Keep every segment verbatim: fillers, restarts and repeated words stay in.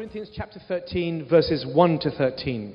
Corinthians chapter thirteen, verses one to thirteen.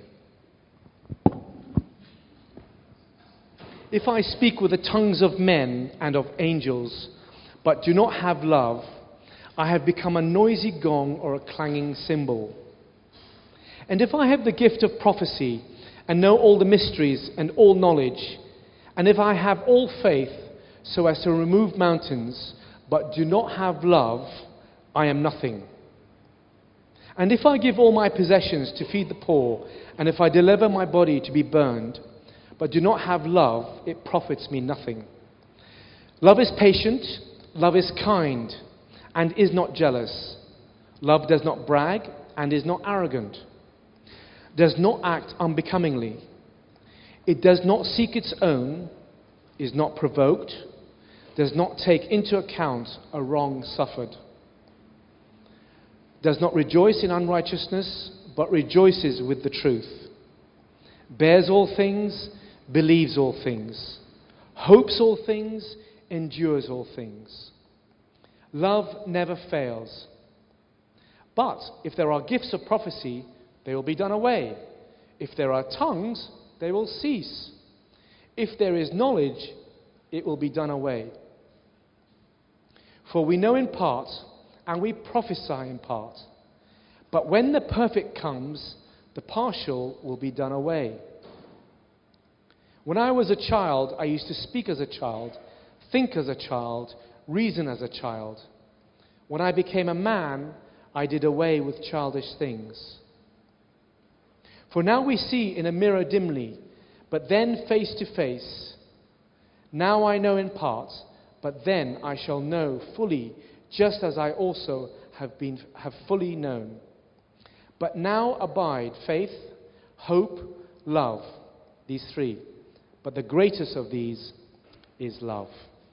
If I speak with the tongues of men and of angels, but do not have love, I have become a noisy gong or a clanging cymbal. And if I have the gift of prophecy and know all the mysteries and all knowledge, and if I have all faith so as to remove mountains, but do not have love, I am nothing. And if I give all my possessions to feed the poor, and if I deliver my body to be burned, but do not have love, it profits me nothing. Love is patient, love is kind, and is not jealous. Love does not brag, and is not arrogant, does not act unbecomingly. It does not seek its own, is not provoked, does not take into account a wrong suffered, does not rejoice in unrighteousness, but rejoices with the truth, bears all things, believes all things, hopes all things, endures all things. Love never fails. But if there are gifts of prophecy, they will be done away. If there are tongues, they will cease. If there is knowledge, it will be done away. For we know in part, and we prophesy in part. But when the perfect comes, the partial will be done away. When I was a child, I used to speak as a child, think as a child, reason as a child. When I became a man, I did away with childish things. For now we see in a mirror dimly, but then face to face. Now I know in part, but then I shall know fully, just as I also have been have fully known. But now abide faith, hope, love, these three. But the greatest of these is love.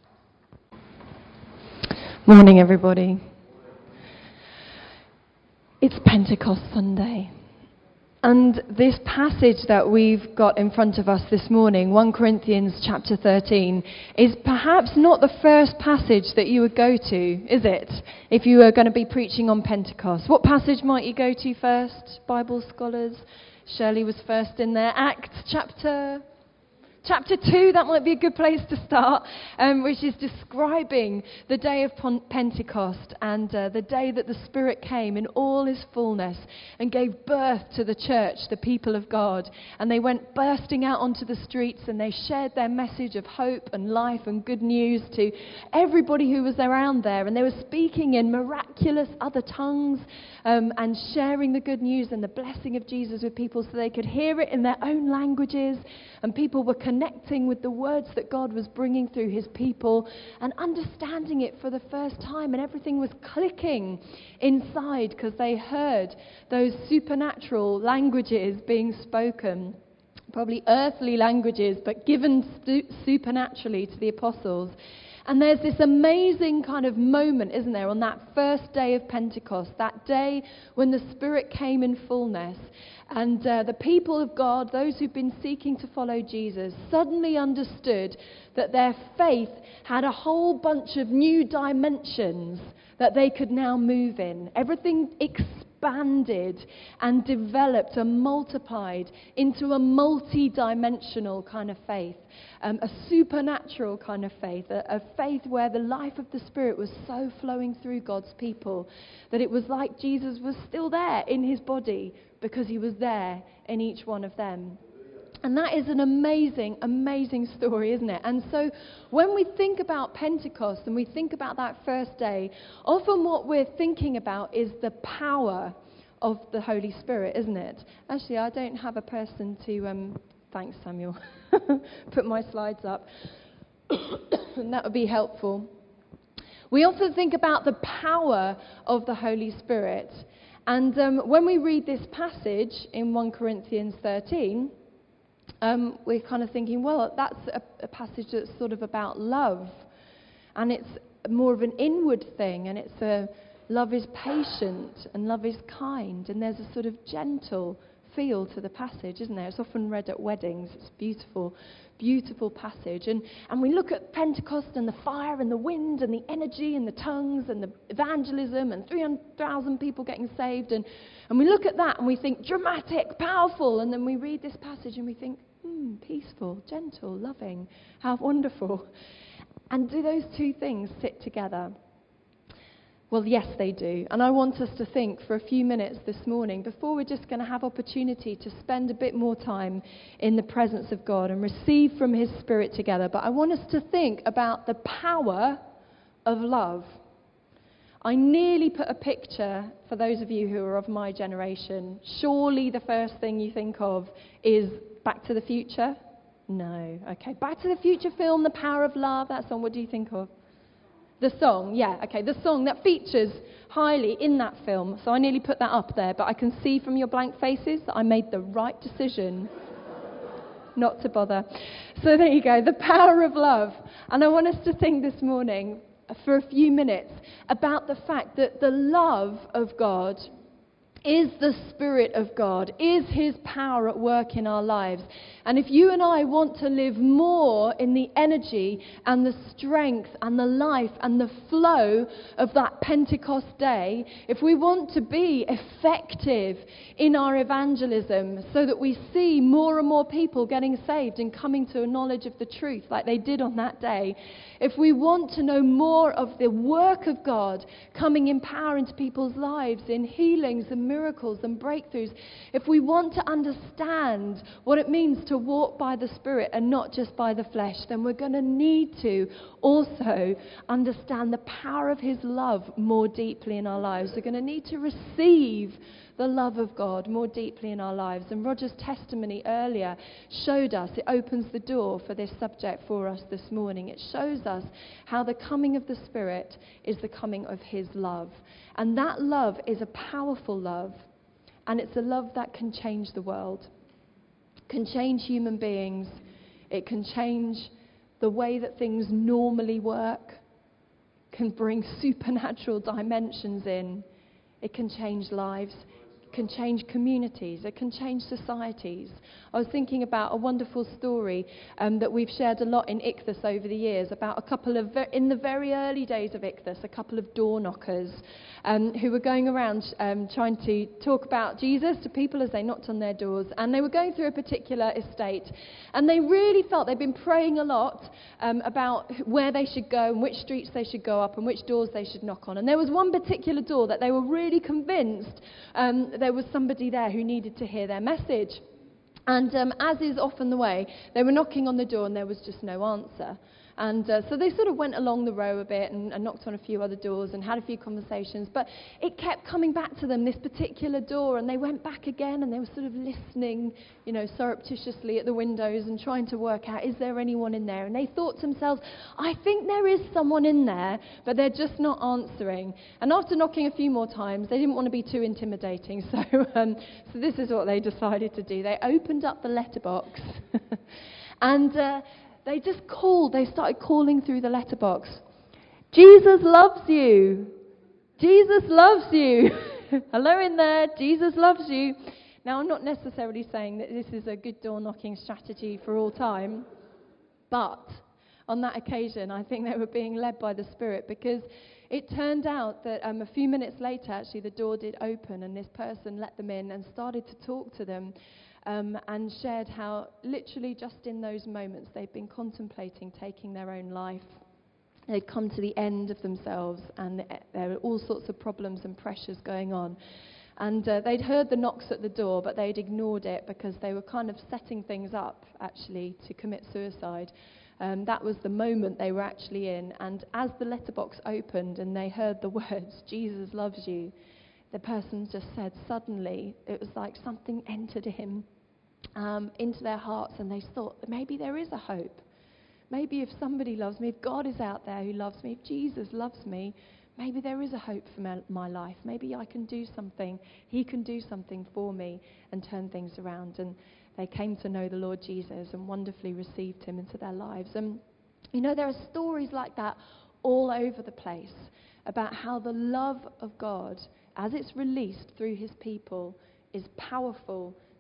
Morning, everybody. It's Pentecost Sunday. And this passage that we've got in front of us this morning, First Corinthians chapter thirteen, is perhaps not the first passage that you would go to, is it? If you were going to be preaching on Pentecost. What passage might you go to first, Bible scholars? Shirley was first in there. Acts chapter... Chapter two, that might be a good place to start, um, which is describing the day of Pentecost and uh, the day that the Spirit came in all his fullness and gave birth to the church, the people of God. And they went bursting out onto the streets and they shared their message of hope and life and good news to everybody who was around there. And they were speaking in miraculous other tongues um, and sharing the good news and the blessing of Jesus with people so they could hear it in their own languages. And people were connecting with the words that God was bringing through his people and understanding it for the first time. And everything was clicking inside because they heard those supernatural languages being spoken. Probably earthly languages, but given stu- supernaturally to the apostles. And there's this amazing kind of moment, isn't there, on that first day of Pentecost, that day when the Spirit came in fullness. And uh, the people of God, those who've been seeking to follow Jesus, suddenly understood that their faith had a whole bunch of new dimensions that they could now move in. Everything expanded and developed and multiplied into a multi-dimensional kind of faith. Um, a supernatural kind of faith, a, a faith where the life of the Spirit was so flowing through God's people that it was like Jesus was still there in his body because he was there in each one of them. And that is an amazing, amazing story, isn't it? And so when we think about Pentecost and we think about that first day, often what we're thinking about is the power of the Holy Spirit, isn't it? Actually, I don't have a person to... Um, thanks, Samuel. Put my slides up. And that would be helpful. We often think about the power of the Holy Spirit. And um, when we read this passage in First Corinthians thirteen... Um, we're kind of thinking, well, that's a, a passage that's sort of about love. And it's more of an inward thing. And it's a love is patient and love is kind. And there's a sort of gentle feel to the passage, isn't there? It's often read at weddings. It's a beautiful, beautiful passage. And, and we look at Pentecost and the fire and the wind and the energy and the tongues and the evangelism and three hundred thousand people getting saved. And, and we look at that and we think dramatic, powerful. And then we read this passage and we think, hmm, peaceful, gentle, loving. How wonderful. And do those two things sit together? Well, yes, they do. And I want us to think for a few minutes this morning, before we're just going to have opportunity to spend a bit more time in the presence of God and receive from his Spirit together. But I want us to think about the power of love. I nearly put a picture, for those of you who are of my generation. Surely the first thing you think of is Back to the Future? No. Okay, Back to the Future film, The Power of Love, that song, what do you think of? The song, yeah, okay, the song that features highly in that film. So I nearly put that up there, but I can see from your blank faces that I made the right decision not to bother. So there you go, the power of love. And I want us to think this morning for a few minutes about the fact that the love of God is the Spirit of God, is his power at work in our lives. And if you and I want to live more in the energy and the strength and the life and the flow of that Pentecost day, if we want to be effective in our evangelism so that we see more and more people getting saved and coming to a knowledge of the truth like they did on that day, if we want to know more of the work of God coming in power into people's lives, in healings and miracles and breakthroughs, if we want to understand what it means to walk by the Spirit and not just by the flesh, then we're going to need to also understand the power of his love more deeply in our lives. We're going to need to receive the love of God more deeply in our lives. And Roger's testimony earlier showed us, it opens the door for this subject for us this morning. It shows us how the coming of the Spirit is the coming of his love. And that love is a powerful love. And it's a love that can change the world. Can change human beings. It can change the way that things normally work. Can bring supernatural dimensions in. It can change lives. Can change communities, it can change societies. I was thinking about a wonderful story um, that we've shared a lot in Ichthus over the years about a couple of, ver- in the very early days of Ichthus, a couple of door knockers um, who were going around um, trying to talk about Jesus to people as they knocked on their doors. And they were going through a particular estate. And they really felt they'd been praying a lot um, about where they should go and which streets they should go up and which doors they should knock on. And there was one particular door that they were really convinced um, there was somebody there who needed to hear their message. And um, as is often the way, they were knocking on the door and there was just no answer. And uh, so they sort of went along the row a bit and, and knocked on a few other doors and had a few conversations. But it kept coming back to them, this particular door. And they went back again and they were sort of listening, you know, surreptitiously at the windows and trying to work out, is there anyone in there? And they thought to themselves, I think there is someone in there, but they're just not answering. And after knocking a few more times, they didn't want to be too intimidating. So, um, so this is what they decided to do. They opened up the letterbox and... Uh, They just called, they started calling through the letterbox. Jesus loves you. Jesus loves you. Hello in there. Jesus loves you. Now, I'm not necessarily saying that this is a good door knocking strategy for all time. But on that occasion, I think they were being led by the Spirit, because it turned out that um, a few minutes later, actually, the door did open and this person let them in and started to talk to them. Um, and shared how literally just in those moments they'd been contemplating taking their own life. They'd come to the end of themselves and there were all sorts of problems and pressures going on. And uh, they'd heard the knocks at the door, but they'd ignored it because they were kind of setting things up, actually, to commit suicide. Um, that was the moment they were actually in. And as the letterbox opened and they heard the words, Jesus loves you, the person just said, suddenly, it was like something entered him um, into their hearts, and they thought that maybe there is a hope. Maybe if somebody loves me, if God is out there who loves me, if Jesus loves me, maybe there is a hope for my, my life. Maybe I can do something. He can do something for me and turn things around. And they came to know the Lord Jesus and wonderfully received him into their lives. And, you know, there are stories like that all over the place about how the love of God, as it's released through his people, is powerful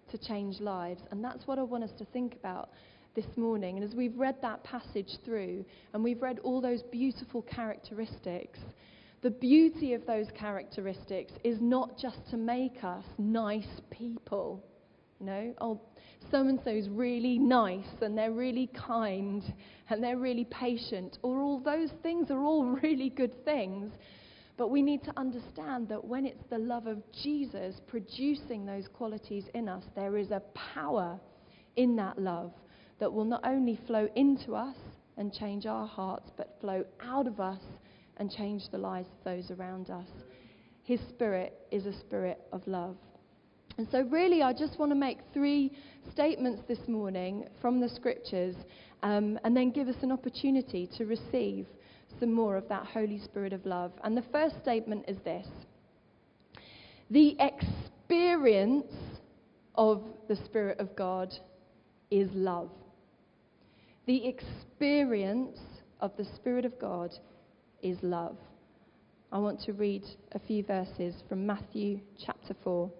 to change lives. And that's what I want us to think about this morning. And as we've read that passage through, and we've read all those beautiful characteristics, the beauty of those characteristics is not just to make us nice people. You know, oh, so-and-so's really nice, and they're really kind, and they're really patient, or all those things are all really good things. But we need to understand that when it's the love of Jesus producing those qualities in us, there is a power in that love that will not only flow into us and change our hearts, but flow out of us and change the lives of those around us. His Spirit is a spirit of love. And so really, I just want to make three statements this morning from the Scriptures, um, and then give us an opportunity to receive some more of that Holy Spirit of love. And the first statement is this: the experience of the Spirit of God is love. The experience of the Spirit of God is love. I want to read a few verses from Matthew chapter four.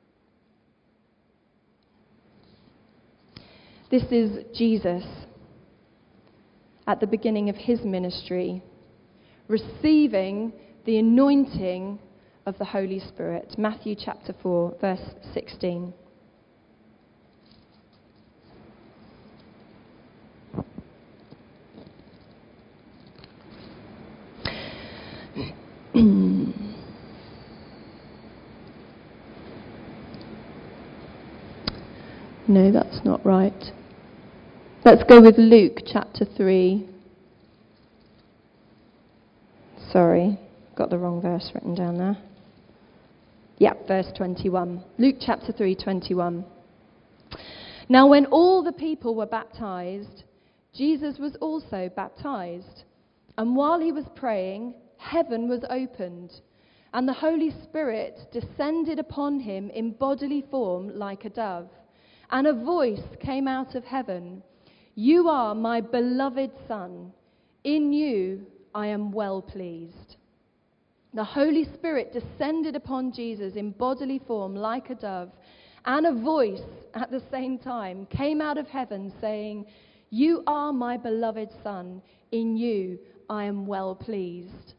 This is Jesus at the beginning of his ministry, receiving the anointing of the Holy Spirit. Matthew chapter four, verse sixteen. No, that's not right. Let's go with Luke chapter three. Sorry, got the wrong verse written down there. Yeah, verse twenty-one. Luke chapter three, twenty-one. Now when all the people were baptized, Jesus was also baptized. And while he was praying, heaven was opened, and the Holy Spirit descended upon him in bodily form like a dove. And a voice came out of heaven: "You are my beloved Son. In you I am well pleased." The Holy Spirit descended upon Jesus in bodily form like a dove, and a voice at the same time came out of heaven saying, "You are my beloved Son. In you I am well pleased."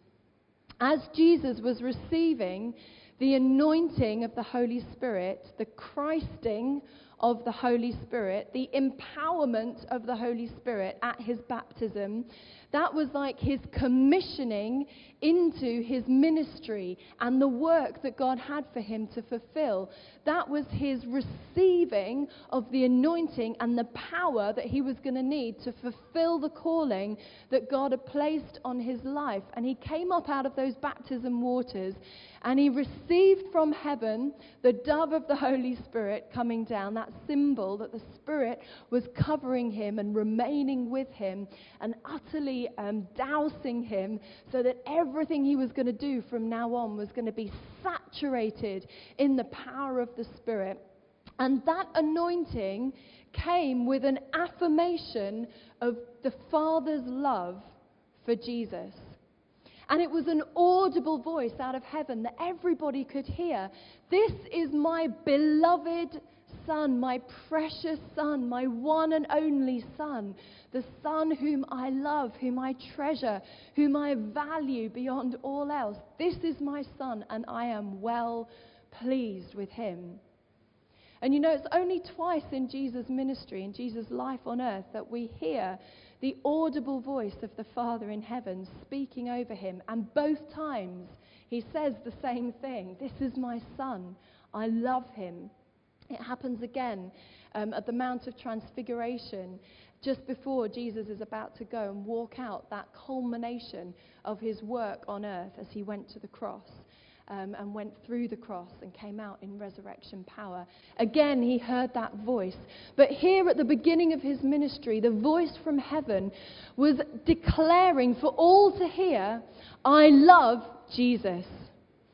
As Jesus was receiving the anointing of the Holy Spirit, the Christing of the Holy Spirit, the empowerment of the Holy Spirit at his baptism, that was like his commissioning into his ministry and the work that God had for him to fulfill. That was his receiving of the anointing and the power that he was going to need to fulfill the calling that God had placed on his life. And he came up out of those baptism waters, and he received from heaven the dove of the Holy Spirit coming down, that symbol that the Spirit was covering him and remaining with him and utterly um, dousing him, so that everything he was going to do from now on was going to be saturated in the power of the Spirit. And that anointing came with an affirmation of the Father's love for Jesus. And it was an audible voice out of heaven that everybody could hear. "This is my beloved Son, my precious Son, my one and only Son, the Son whom I love, whom I treasure, whom I value beyond all else. This is my Son, and I am well pleased with him." And you know, it's only twice in Jesus' ministry, in Jesus' life on earth, that we hear the audible voice of the Father in heaven speaking over him. And both times he says the same thing: "This is my Son, I love him." It happens again um, at the Mount of Transfiguration, just before Jesus is about to go and walk out that culmination of his work on earth as he went to the cross. Um, and went through the cross and came out in resurrection power. Again, he heard that voice. But here at the beginning of his ministry, the voice from heaven was declaring for all to hear, "I love Jesus."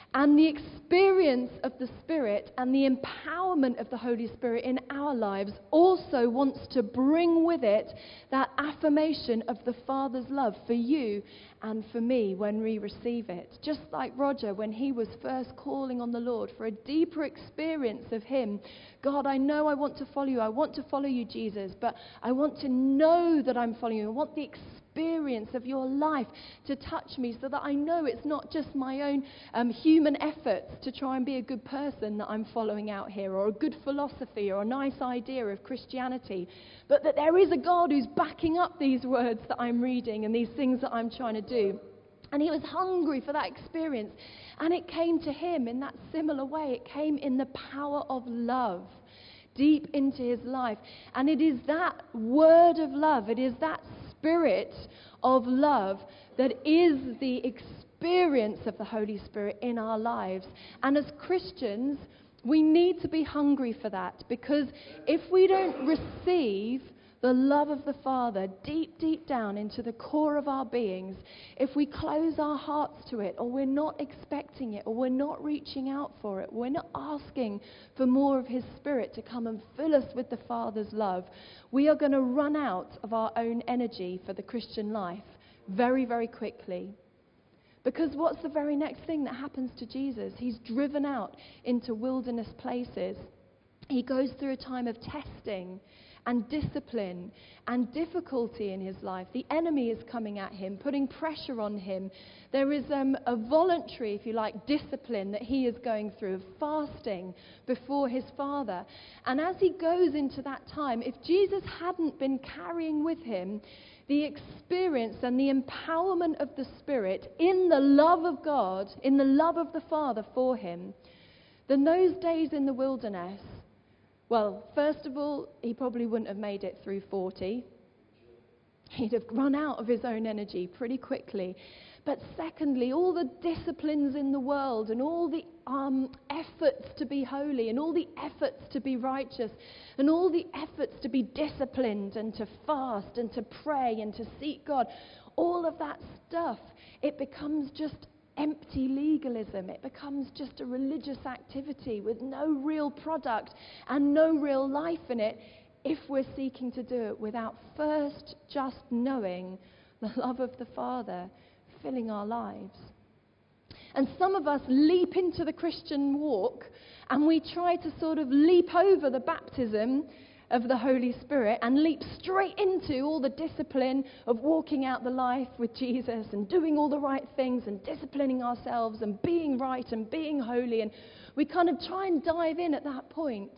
And the experience of the Spirit and the empowerment of the Holy Spirit in our lives also wants to bring with it that affirmation of the Father's love for you and for me when we receive it. Just like Roger, when he was first calling on the Lord for a deeper experience of him. God, I know I want to follow you. I want to follow you, Jesus, but I want to know that I'm following you. I want the experience of your life to touch me so that I know it's not just my own um, human efforts to try and be a good person that I'm following out here, or a good philosophy or a nice idea of Christianity, but that there is a God who's backing up these words that I'm reading and these things that I'm trying to do. And he was hungry for that experience, and it came to him in that similar way. It came in the power of love deep into his life. And it is that word of love, it is that spirit of love that is the experience of the Holy Spirit in our lives. And as Christians, we need to be hungry for that, because if we don't receive the love of the Father deep, deep down into the core of our beings, if we close our hearts to it, or we're not expecting it, or we're not reaching out for it, we're not asking for more of his Spirit to come and fill us with the Father's love, we are going to run out of our own energy for the Christian life very, very quickly. Because what's the very next thing that happens to Jesus? He's driven out into wilderness places. He goes through a time of testing and discipline and difficulty in his life. The enemy is coming at him, putting pressure on him. There is um, a voluntary, if you like, discipline that he is going through, of fasting before his Father. And as he goes into that time, if Jesus hadn't been carrying with him the experience and the empowerment of the Spirit in the love of God, in the love of the Father for him, then those days in the wilderness, well, first of all, he probably wouldn't have made it through forty. He'd have run out of his own energy pretty quickly. But secondly, all the disciplines in the world and all the um, efforts to be holy and all the efforts to be righteous and all the efforts to be disciplined and to fast and to pray and to seek God, all of that stuff, it becomes just empty legalism. It becomes just a religious activity with no real product and no real life in it, if we're seeking to do it without first just knowing the love of the Father filling our lives. And some of us leap into the Christian walk and we try to sort of leap over the baptism of the Holy Spirit and leap straight into all the discipline of walking out the life with Jesus and doing all the right things and disciplining ourselves and being right and being holy. And we kind of try and dive in at that point.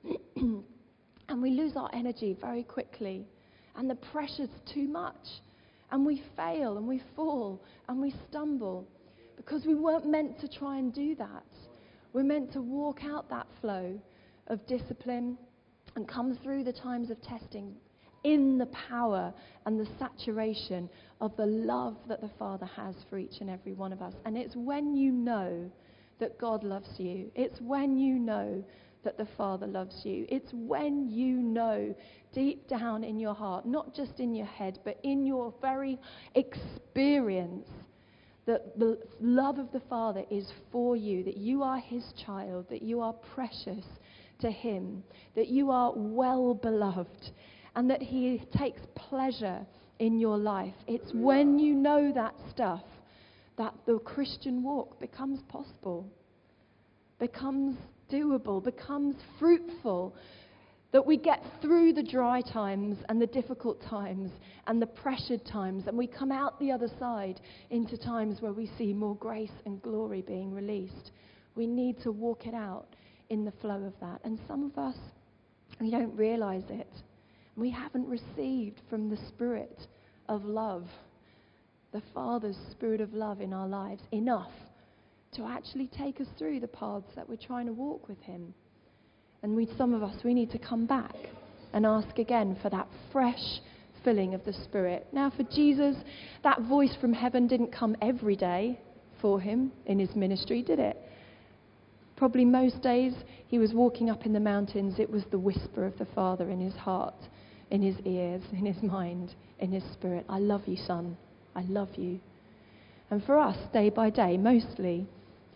And we lose our energy very quickly. And the pressure's too much. And we fail and we fall and we stumble because we weren't meant to try and do that. We're meant to walk out that flow of discipline and come through the times of testing in the power and the saturation of the love that the Father has for each and every one of us. And it's when you know that God loves you, it's when you know that the Father loves you, it's when you know deep down in your heart, not just in your head, but in your very experience, that the love of the Father is for you, that you are his child, that you are precious to him, that you are well beloved, and that he takes pleasure in your life. It's when you know that stuff that the Christian walk becomes possible, becomes doable, becomes fruitful, that we get through the dry times and the difficult times and the pressured times, and we come out the other side into times where we see more grace and glory being released. We need to walk it out in the flow of that. And some of us, we don't realize it. We haven't received from the Spirit of love, the Father's Spirit of love in our lives, enough to actually take us through the paths that we're trying to walk with him. And we, some of us, we need to come back and ask again for that fresh filling of the Spirit. Now, for Jesus, that voice from heaven didn't come every day for him in his ministry, did it? Probably most days he was walking up in the mountains, it was the whisper of the Father in his heart, in his ears, in his mind, in his spirit. I love you, son. I love you. And for us, day by day, mostly,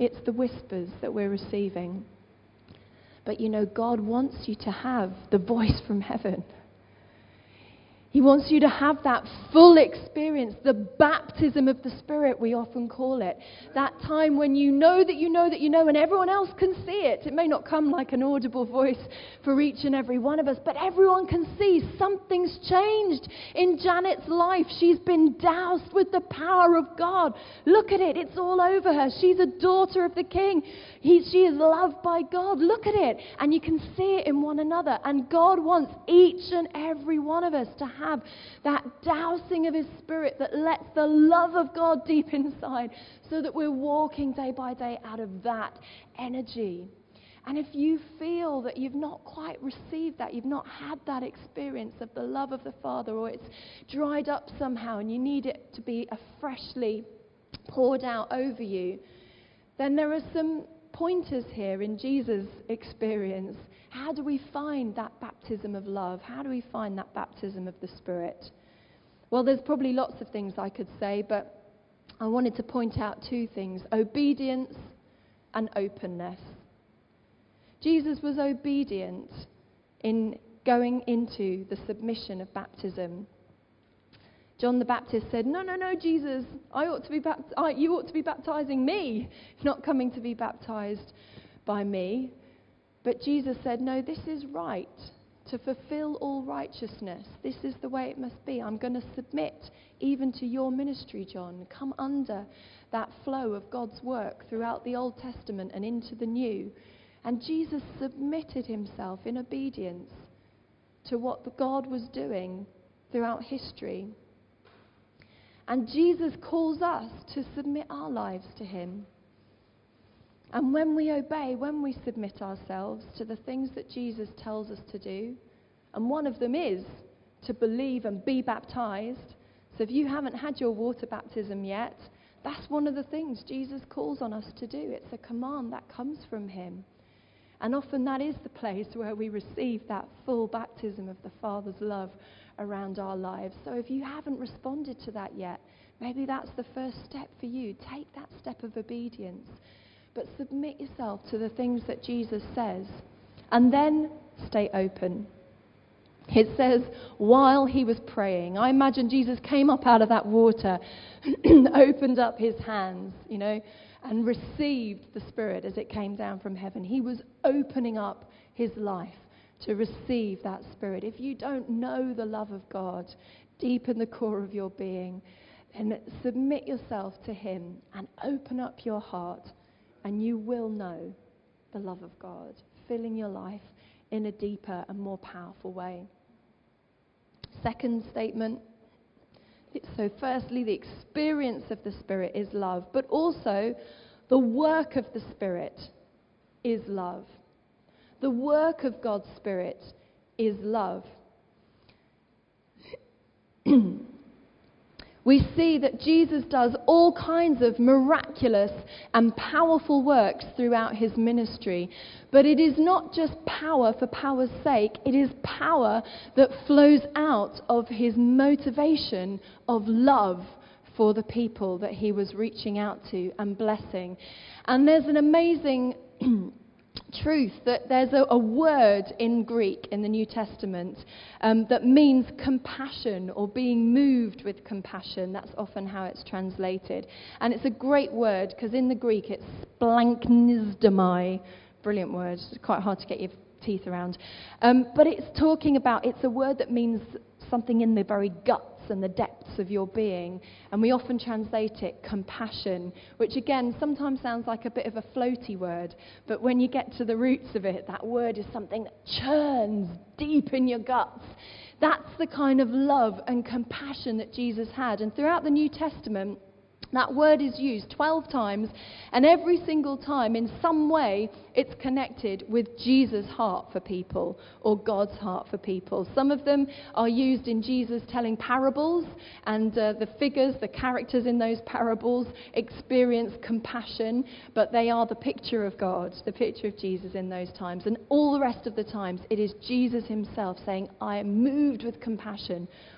It's the whispers that we're receiving. But you know, God wants you to have the voice from heaven. He wants you to have that full experience, the baptism of the Spirit, we often call it. That time when you know that you know that you know, and everyone else can see it. It may not come like an audible voice for each and every one of us, but everyone can see something's changed in Janet's life. She's been doused with the power of God. Look at it. It's all over her. She's a daughter of the King. He, she is loved by God. Look at it. And you can see it in one another. And God wants each and every one of us to have have that dousing of his Spirit that lets the love of God deep inside, so that we're walking day by day out of that energy. And if you feel that you've not quite received that, you've not had that experience of the love of the Father, or it's dried up somehow and you need it to be a freshly poured out over you, then there are some pointers here in Jesus' experience. How do we find that baptism of love? How do we find that baptism of the Spirit? Well, there's probably lots of things I could say, but I wanted to point out two things: obedience and openness. Jesus was obedient in going into the submission of baptism. John the Baptist said, no, no, no, Jesus, I ought to be bapt- I, you ought to be baptizing me, not coming to be baptized by me. But Jesus said, no, this is right, to fulfill all righteousness. This is the way it must be. I'm going to submit even to your ministry, John. Come under that flow of God's work throughout the Old Testament and into the New. And Jesus submitted himself in obedience to what God was doing throughout history. And Jesus calls us to submit our lives to him. And when we obey, when we submit ourselves to the things that Jesus tells us to do, and one of them is to believe and be baptized. So if you haven't had your water baptism yet, that's one of the things Jesus calls on us to do. It's a command that comes from him. And often that is the place where we receive that full baptism of the Father's love around our lives. So if you haven't responded to that yet, maybe that's the first step for you. Take that step of obedience. But submit yourself to the things that Jesus says. And then stay open. It says, while he was praying, I imagine Jesus came up out of that water, opened up his hands, you know, and received the Spirit as it came down from heaven. He was opening up his life to receive that Spirit. If you don't know the love of God deep in the core of your being, then submit yourself to him and open up your heart. And you will know the love of God filling your life in a deeper and more powerful way. Second statement. So firstly, the experience of the Spirit is love, but also the work of the Spirit is love. The work of God's Spirit is love. We see that Jesus does all kinds of miraculous and powerful works throughout his ministry. But it is not just power for power's sake. It is power that flows out of his motivation of love for the people that he was reaching out to and blessing. And there's an amazing truth that there's a, a word in Greek in the New Testament um, that means compassion or being moved with compassion. That's often how it's translated. And it's a great word because in the Greek it's splanknisdomai. Brilliant word. It's quite hard to get your teeth around. Um, but it's talking about, it's a word that means something in the very guts and the depths of your being. And we often translate it compassion, which again sometimes sounds like a bit of a floaty word, but when you get to the roots of it, that word is something that churns deep in your guts. That's the kind of love and compassion that Jesus had. And throughout the New Testament, that word is used twelve times, and every single time, in some way, it's connected with Jesus' heart for people, or God's heart for people. Some of them are used in Jesus telling parables, and uh, the figures, the characters in those parables experience compassion, but they are the picture of God, the picture of Jesus in those times. And all the rest of the times, it is Jesus himself saying, I am moved with compassion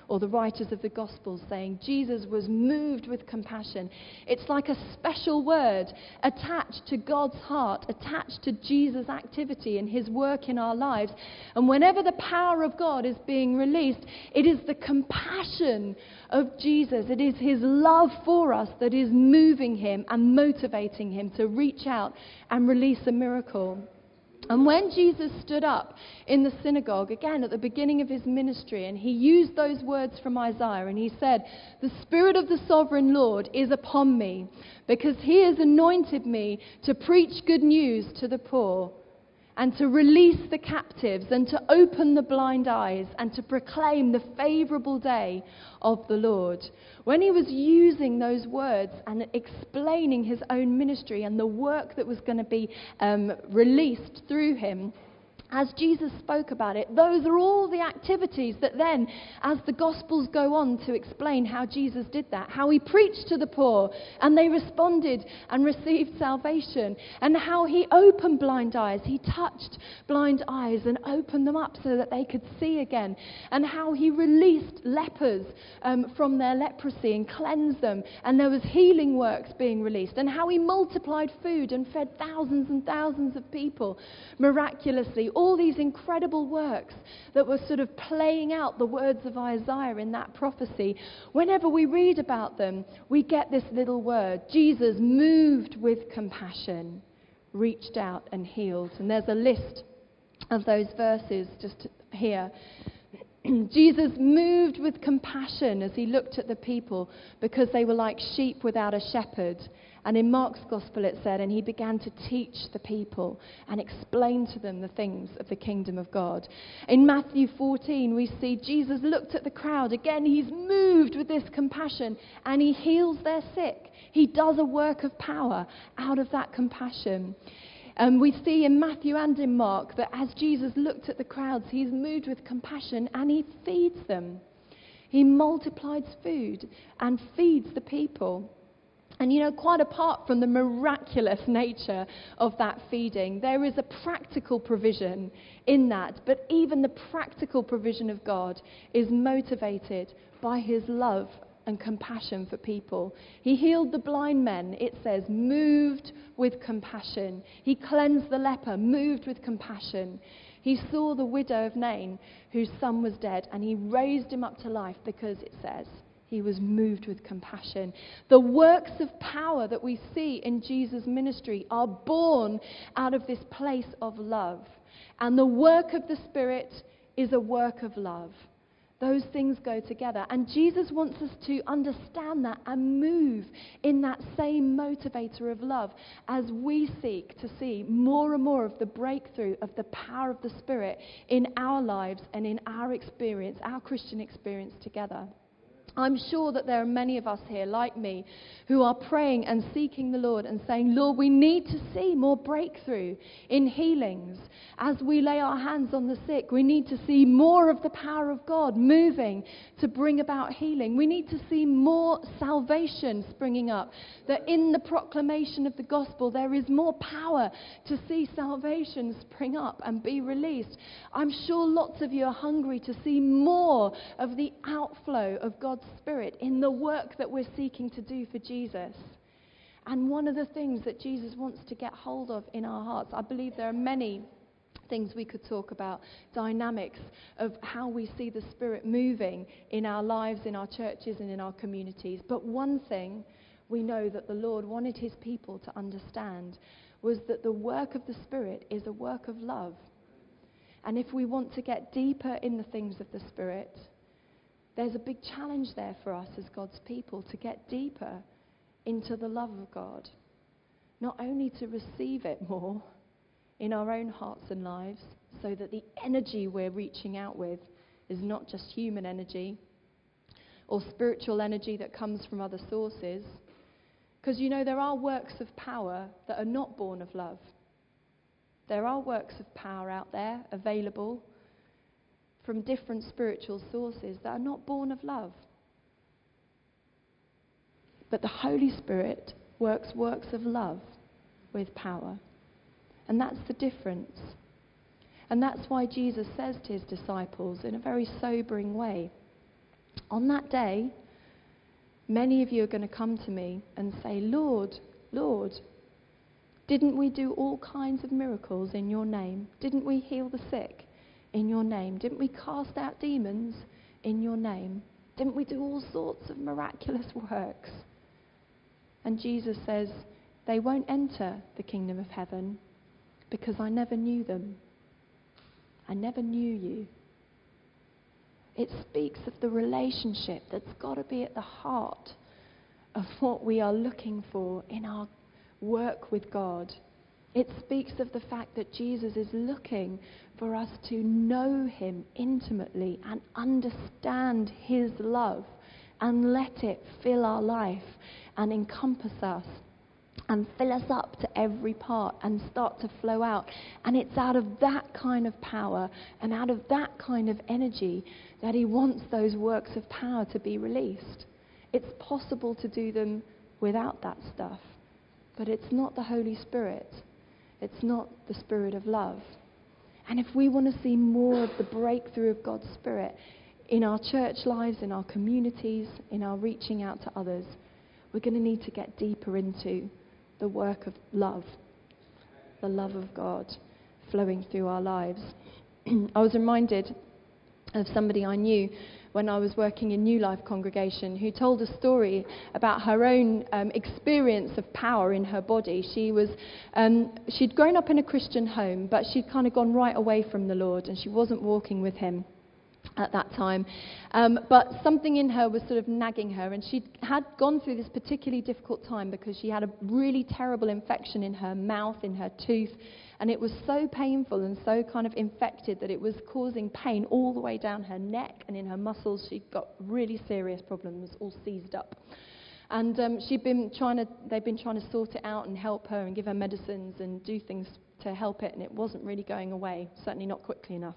or the writers of the Gospels saying Jesus was moved with compassion. It's like a special word attached to God's heart, attached to Jesus' activity and his work in our lives. And whenever the power of God is being released, it is the compassion of Jesus. It is his love for us that is moving him and motivating him to reach out and release a miracle. And when Jesus stood up in the synagogue, again at the beginning of his ministry, and he used those words from Isaiah, and he said, "The Spirit of the Sovereign Lord is upon me, because he has anointed me to preach good news to the poor, and to release the captives, and to open the blind eyes, and to proclaim the favourable day of the Lord." When he was using those words and explaining his own ministry and the work that was going to be um, released through him, as Jesus spoke about it, those are all the activities that then, as the Gospels go on to explain how Jesus did that, how he preached to the poor and they responded and received salvation, and how he opened blind eyes. He touched blind eyes and opened them up so that they could see again, and how he released lepers um, from their leprosy and cleansed them, and there was healing works being released, and how he multiplied food and fed thousands and thousands of people miraculously. All these incredible works that were sort of playing out the words of Isaiah in that prophecy. Whenever we read about them, we get this little word: Jesus, moved with compassion, reached out and healed. And there's a list of those verses just here. Jesus moved with compassion as he looked at the people because they were like sheep without a shepherd. And in Mark's Gospel it said, and he began to teach the people and explain to them the things of the kingdom of God. In Matthew fourteen we see Jesus looked at the crowd. Again, he's moved with this compassion and he heals their sick. He does a work of power out of that compassion. And we see in Matthew and in Mark that as Jesus looked at the crowds, he's moved with compassion and he feeds them. He multiplies food and feeds the people. And you know, quite apart from the miraculous nature of that feeding, there is a practical provision in that. But even the practical provision of God is motivated by his love and compassion for people. He healed the blind men, it says, moved with compassion. He cleansed the leper, moved with compassion. He saw the widow of Nain, whose son was dead, and he raised him up to life because, it says, he was moved with compassion. The works of power that we see in Jesus' ministry are born out of this place of love. And the work of the Spirit is a work of love. Those things go together. And Jesus wants us to understand that and move in that same motivator of love as we seek to see more and more of the breakthrough of the power of the Spirit in our lives and in our experience, our Christian experience together. I'm sure that there are many of us here, like me, who are praying and seeking the Lord and saying, Lord, we need to see more breakthrough in healings. As we lay our hands on the sick, we need to see more of the power of God moving to bring about healing. We need to see more salvation springing up, that in the proclamation of the gospel, there is more power to see salvation spring up and be released. I'm sure lots of you are hungry to see more of the outflow of God's Spirit in the work that we're seeking to do for Jesus. And one of the things that Jesus wants to get hold of in our hearts, I believe there are many things we could talk about, dynamics of how we see the Spirit moving in our lives, in our churches and in our communities. But one thing we know that the Lord wanted his people to understand was that the work of the Spirit is a work of love. And if we want to get deeper in the things of the Spirit, there's a big challenge there for us as God's people to get deeper into the love of God. Not only to receive it more in our own hearts and lives, so that the energy we're reaching out with is not just human energy or spiritual energy that comes from other sources. Because, you know, there are works of power that are not born of love. There are works of power out there available from different spiritual sources that are not born of love. But the Holy Spirit works works of love with power. And that's the difference. And that's why Jesus says to his disciples in a very sobering way, On that day, many of you are going to come to me and say, Lord, Lord, didn't we do all kinds of miracles in your name? Didn't we heal the sick in your name? Didn't we cast out demons in your name? Didn't we do all sorts of miraculous works? And Jesus says, they won't enter the kingdom of heaven because I never knew them. I never knew you. It speaks of the relationship that's got to be at the heart of what we are looking for in our work with God. It speaks of the fact that Jesus is looking for us to know him intimately and understand his love and let it fill our life and encompass us and fill us up to every part and start to flow out. And it's out of that kind of power and out of that kind of energy that he wants those works of power to be released. It's possible to do them without that stuff, but it's not the Holy Spirit. It's not the Spirit of love. And if we want to see more of the breakthrough of God's Spirit in our church lives, in our communities, in our reaching out to others, we're going to need to get deeper into the work of love, the love of God flowing through our lives. I was reminded of somebody I knew when I was working in New Life Congregation who told a story about her own um, experience of power in her body. She was, um, she'd grown up in a Christian home, but she'd kind of gone right away from the Lord and she wasn't walking with him at that time. Um, but something in her was sort of nagging her, and she had gone through this particularly difficult time because she had a really terrible infection in her mouth, in her tooth, and it was so painful and so kind of infected that it was causing pain all the way down her neck and in her muscles. She'd got really serious problems, all seized up. And um, she'd been trying to, they'd been trying to sort it out and help her and give her medicines and do things to help it, and it wasn't really going away, certainly not quickly enough.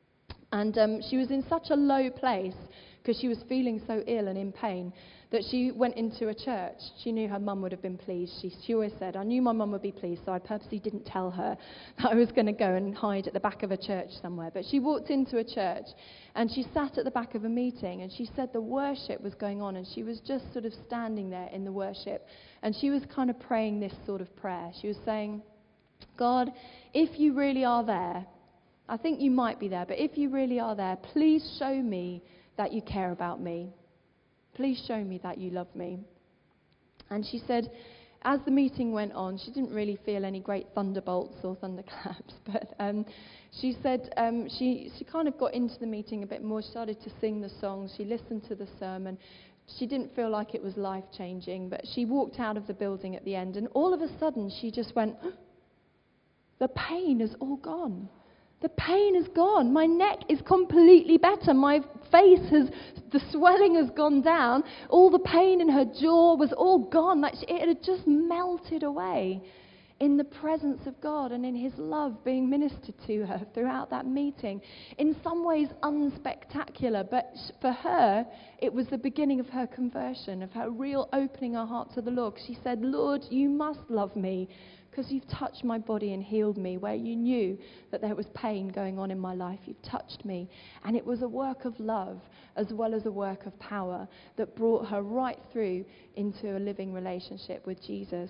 And um, she was in such a low place because she was feeling so ill and in pain that she went into a church. She knew her mum would have been pleased. She, she always said, I knew my mum would be pleased, so I purposely didn't tell her that I was going to go and hide at the back of a church somewhere. But she walked into a church and she sat at the back of a meeting, and she said the worship was going on, and she was just sort of standing there in the worship. And she was kind of praying this sort of prayer. She was saying, God, if you really are there, I think you might be there, but if you really are there, please show me that you care about me. Please show me that you love me. And she said, as the meeting went on, she didn't really feel any great thunderbolts or thunderclaps, but um, she said um, she, she kind of got into the meeting a bit more. She started to sing the songs. She listened to the sermon. She didn't feel like it was life-changing, but she walked out of the building at the end, and all of a sudden she just went, the pain is all gone. The pain is gone. My neck is completely better. My face has, the swelling has gone down. All the pain in her jaw was all gone. Like it had just melted away in the presence of God and in his love being ministered to her throughout that meeting. In some ways unspectacular, but for her, it was the beginning of her conversion, of her real opening her heart to the Lord. She said, Lord, you must love me, because you've touched my body and healed me where you knew that there was pain going on in my life. You've touched me. And it was a work of love as well as a work of power that brought her right through into a living relationship with Jesus.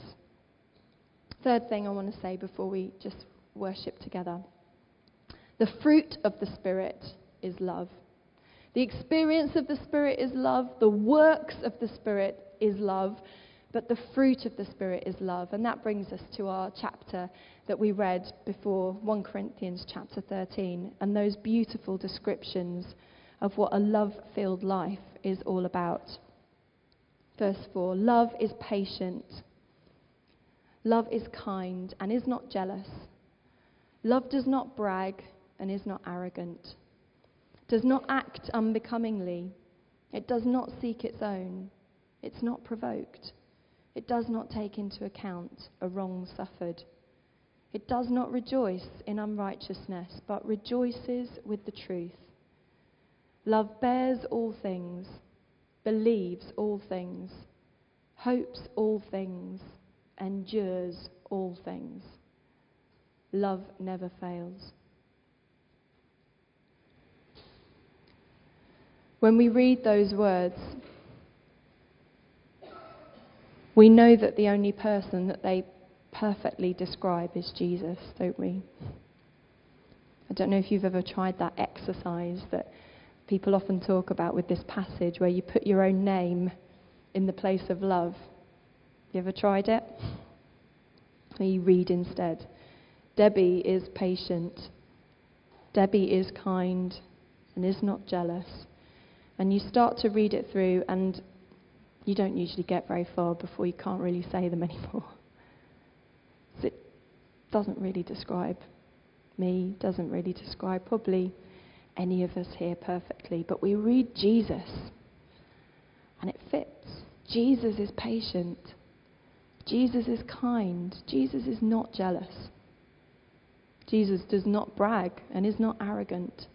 Third thing I want to say before we just worship together. The fruit of the Spirit is love. The experience of the Spirit is love. The works of the Spirit is love. But the fruit of the Spirit is love. And that brings us to our chapter that we read before, First Corinthians chapter thirteen, and those beautiful descriptions of what a love-filled life is all about. Verse four, love is patient. Love is kind and is not jealous. Love does not brag and is not arrogant. Does not act unbecomingly. It does not seek its own. It's not provoked. It does not take into account a wrong suffered. It does not rejoice in unrighteousness, but rejoices with the truth. Love bears all things, believes all things, hopes all things, endures all things. Love never fails. When we read those words, we know that the only person that they perfectly describe is Jesus, don't we? I don't know if you've ever tried that exercise that people often talk about with this passage, where you put your own name in the place of love. You ever tried it? Or you read instead. Debbie is patient. Debbie is kind and is not jealous. And you start to read it through, and you don't usually get very far before you can't really say them anymore. So it doesn't really describe me, doesn't really describe probably any of us here perfectly. But we read Jesus, and it fits. Jesus is patient. Jesus is kind. Jesus is not jealous. Jesus does not brag and is not arrogant.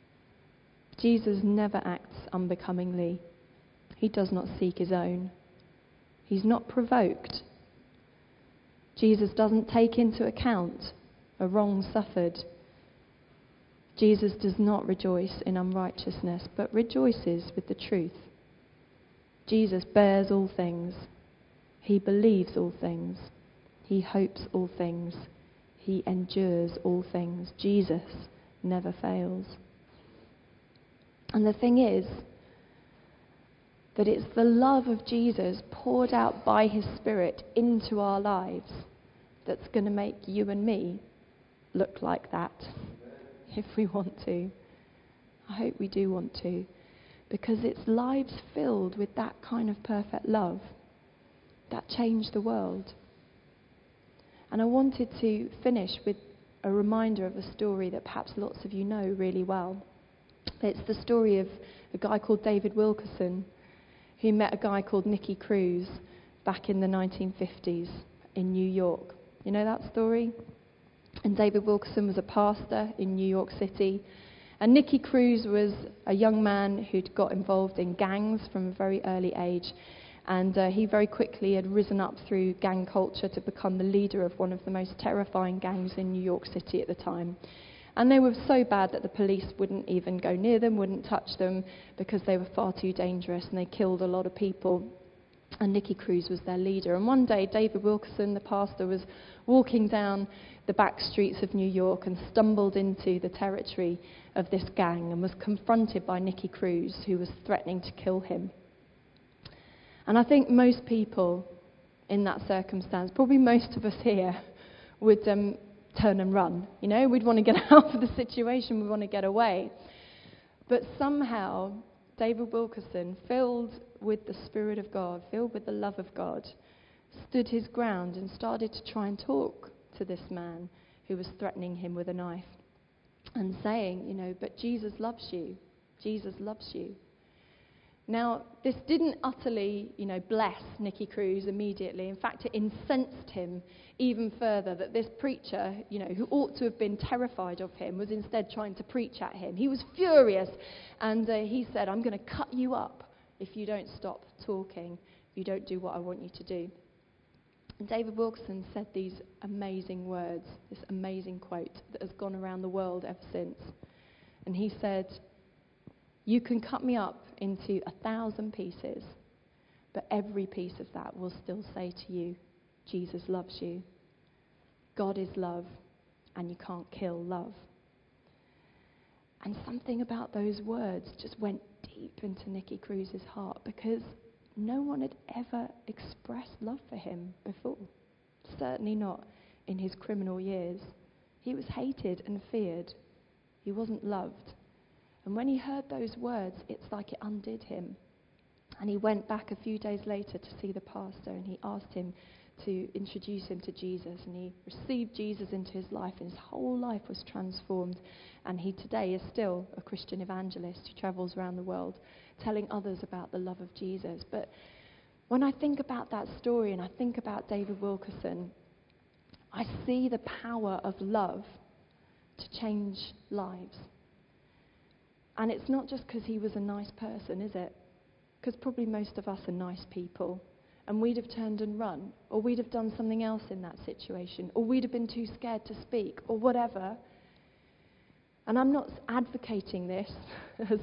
Jesus never acts unbecomingly. He does not seek his own. He's not provoked. Jesus doesn't take into account a wrong suffered. Jesus does not rejoice in unrighteousness, but rejoices with the truth. Jesus bears all things. He believes all things. He hopes all things. He endures all things. Jesus never fails. And the thing is that it's the love of Jesus poured out by his Spirit into our lives that's going to make you and me look like that, if we want to. I hope we do want to, because it's lives filled with that kind of perfect love that changed the world. And I wanted to finish with a reminder of a story that perhaps lots of you know really well. It's the story of a guy called David Wilkerson, who met a guy called Nicky Cruz back in the nineteen fifties in New York. You know that story? And David Wilkerson was a pastor in New York City. And Nicky Cruz was a young man who'd got involved in gangs from a very early age. And uh, he very quickly had risen up through gang culture to become the leader of one of the most terrifying gangs in New York City at the time. And they were so bad that the police wouldn't even go near them, wouldn't touch them, because they were far too dangerous, and they killed a lot of people. And Nicky Cruz was their leader. And one day, David Wilkerson, the pastor, was walking down the back streets of New York and stumbled into the territory of this gang and was confronted by Nicky Cruz, who was threatening to kill him. And I think most people in that circumstance, probably most of us here, would um, turn and run. You know, we'd want to get out of the situation, we'd want to get away. But somehow, David Wilkerson, filled with the Spirit of God, filled with the love of God, stood his ground and started to try and talk to this man who was threatening him with a knife and saying, you know, but Jesus loves you. Jesus loves you. Now, this didn't utterly, you know, bless Nicky Cruz immediately. In fact, it incensed him even further that this preacher, you know, who ought to have been terrified of him, was instead trying to preach at him. He was furious, and uh, he said, I'm going to cut you up if you don't stop talking, if you don't do what I want you to do. And David Wilkerson said these amazing words, this amazing quote that has gone around the world ever since. And he said, you can cut me up into a thousand pieces, but every piece of that will still say to you, Jesus loves you. God is love, and you can't kill love. And something about those words just went deep into Nicky Cruz's heart, because no one had ever expressed love for him before. Certainly not in his criminal years. He was hated and feared. He wasn't loved. And when he heard those words, it's like it undid him. And he went back a few days later to see the pastor, and he asked him to introduce him to Jesus. And he received Jesus into his life, and his whole life was transformed. And he today is still a Christian evangelist who travels around the world telling others about the love of Jesus. But when I think about that story and I think about David Wilkerson, I see the power of love to change lives. And it's not just because he was a nice person, is it? Because probably most of us are nice people. And we'd have turned and run. Or we'd have done something else in that situation. Or we'd have been too scared to speak. Or whatever. And I'm not advocating this as an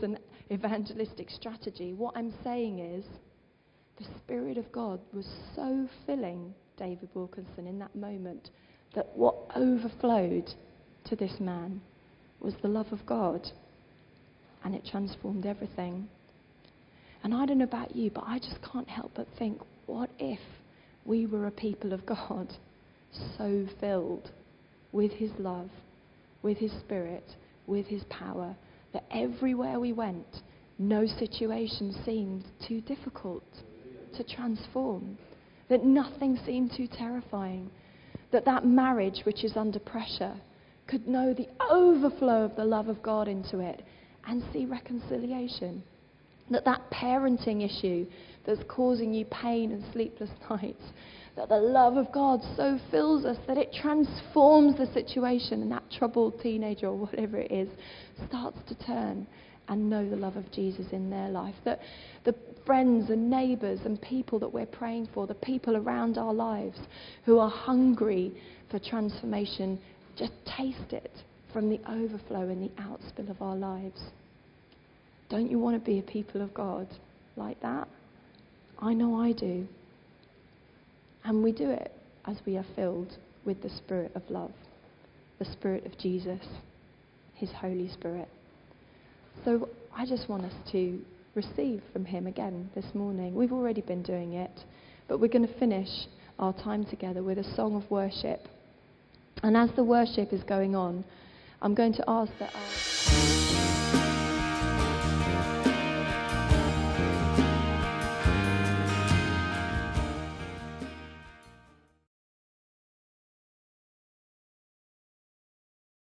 evangelistic strategy. What I'm saying is the Spirit of God was so filling David Wilkinson in that moment that what overflowed to this man was the love of God, and it transformed everything. And I don't know about you, but I just can't help but think, what if we were a people of God so filled with his love, with his Spirit, with his power, that everywhere we went, no situation seemed too difficult to transform, that nothing seemed too terrifying, that that marriage which is under pressure could know the overflow of the love of God into it and see reconciliation, that that parenting issue that's causing you pain and sleepless nights, that the love of God so fills us that it transforms the situation, and that troubled teenager or whatever it is starts to turn and know the love of Jesus in their life. That the friends and neighbours and people that we're praying for, the people around our lives who are hungry for transformation, just taste it from the overflow and the outspill of our lives. Don't you want to be a people of God like that? I know I do. And we do it as we are filled with the Spirit of love, the Spirit of Jesus, his Holy Spirit. So I just want us to receive from him again this morning. We've already been doing it, but we're going to finish our time together with a song of worship. And as the worship is going on, I'm going to ask that our